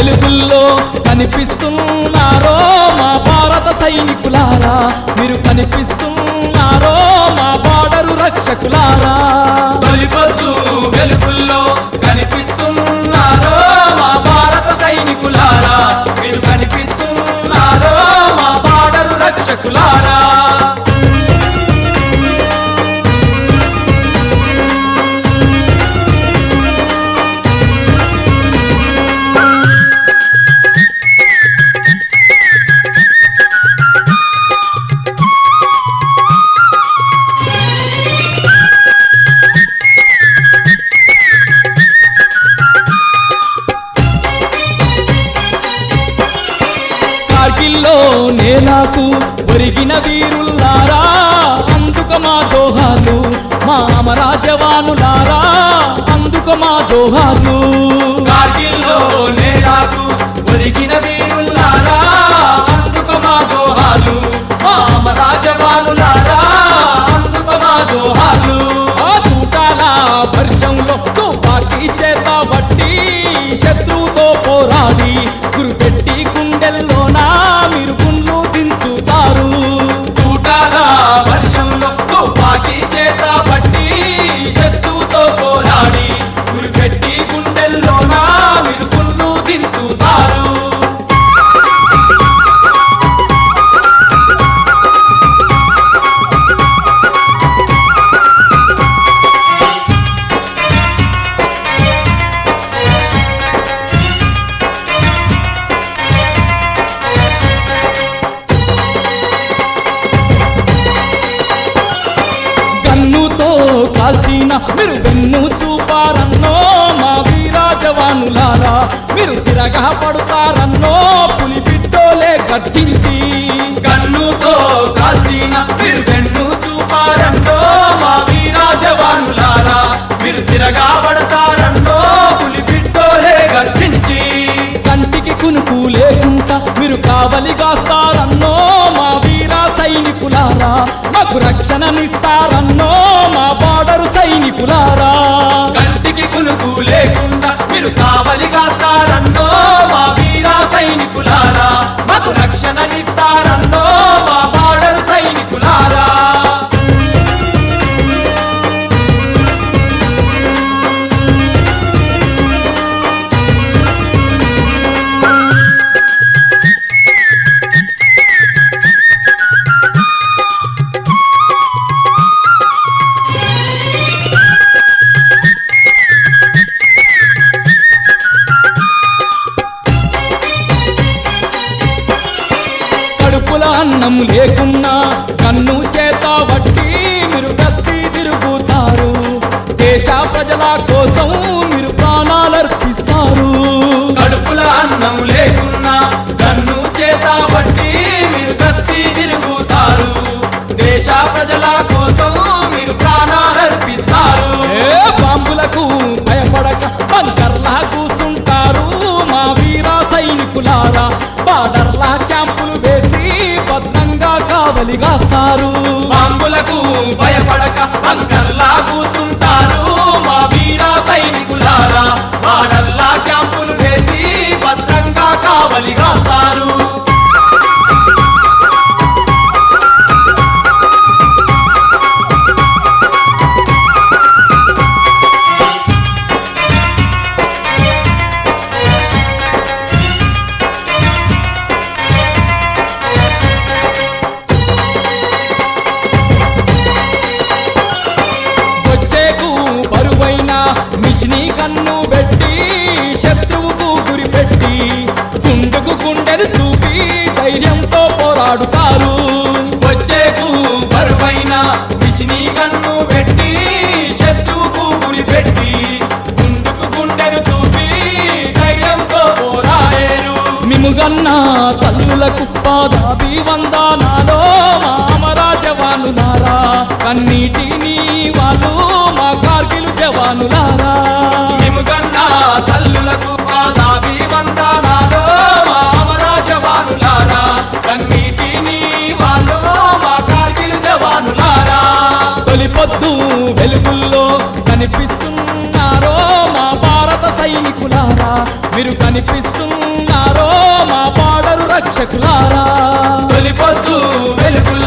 వెలుగుల్లో కనిపిస్తున్నారో మా భారత సైనికులారా, మీరు కనిపిస్తున్నారో మా బార్డరు రక్షకులారా. తొలిపొద్దు వెలుగుల్లో కనిపిస్తున్నారో మా భారత సైనికులారా, మీరు కనిపిస్తున్నారో మా బార్డరు రక్షకులారా. కార్గిల్లో నేలకు ఒరిగిన వీరుల్లారా, అందుక మా జోహార్లు మా అమర జవానులారా, అందుక మా జోహార్లు. కార్గిల్లో నేలకు ఒరిగిన వీరుల్లారా, అందుక మా జోహార్లు మా అమర జవానులారా, అందుక మా జోహార్లు. ఆ తూటాల వర్షంలో తుపాకీ చేత బట్టి శత్రువుతో పోరాడి గురిపెట్టి గుండెల్లోనా మీరు గుండ్లు దించుతారు. తూటాల వర్షంలో తుపాకీ చేత బట్టి శత్రువుతో పోరాడి గురిపెట్టి గుండెల్లోనా మీరు గుండ్లు దించుతారు. కన్నుతో కాల్చిన మీరు వెన్ను చూపారన్నో మా వీర జవానులారా, మీరు తిరగా పడుతారన్నో పులి బిడ్డోలే గర్జించి. కన్నుతో కాల్చిన మీరు వెన్ను చూపారంటో మా వీర జవానులారా, మీరు తిరగా పడతారంటో పులి బిడ్డోలే గర్జించి. కంటికి కునుకు లేకుండా మీరు కావలిగాస్తారన్నో మా వీర సైనికులారా, మాకు రక్షణనిస్తారన్నో మా బార్డరు సైనికులారా. కంటికి కునుకు లేకుండా మీరు కావలిగాస్తారన్నో మా వీర సైనికులారా, మాకు రక్షణనిస్తారన్నో మా బార్డర్ సైనికులారా. కడుపుల అన్నం లేకున్నా కన్ను చేత బట్టి మీరు గస్తీ తిరుగుతారు. దేశ ప్రజల కోసం మీరు ప్రాణాలర్పిస్తారు. కడుపుల అన్నం లేకున్నా కన్ను చేత బట్టి మీరు గస్తీ తిరుగుతారు. దేశ ప్రజల కోసం మీరు ప్రాణాలర్పిస్తారు. ఏ బాంబులకు భయపడక బంకర్లా కూసుంటారు మా వీర సైనికులారా, బార్డర్లా క్యాంపులు వేసి భద్రంగా కావలిగాస్తారు. బాంబులకు భయపడక బంకర్లా కూసుంటారు మా వీర సైనికులారా, బార్డర్లా క్యాంపులు వేసి భద్రంగా కావలిగాస్తారు. వచ్చేకు బరువైన మిషిని కన్ను పెట్టి శత్రువుకు గురిపెట్టి గుండెకు గుండెను చూపి ధైర్యంతో పోరాడుతారు. వచ్చేకు బరువైన మిషిని కన్ను పెట్టి శత్రువుకు గురిపెట్టి గుండుకు గుండెను చూపి ధైర్యంతో పోరాడేరు. మిముగన్న తల్లులకు పాదాభివందనాలో మా అమర జవానులారా, కన్నీటిని వాళ్ళు మా కార్గిల్ జవానులారా. మిముగన్న తల్లులకు పాదాభివందనాలు మా అమర జవానులారా, కన్నీటిని వాళ్ళు మా కార్గిల్ జవానులారా. తొలిపొద్దు వెలుగుల్లో కనిపిస్తున్నారో మా భారత సైనికులారా, మీరు కనిపిస్తున్నారు రక్షకులారా తొలి పొద్దు వెలుగుల్లో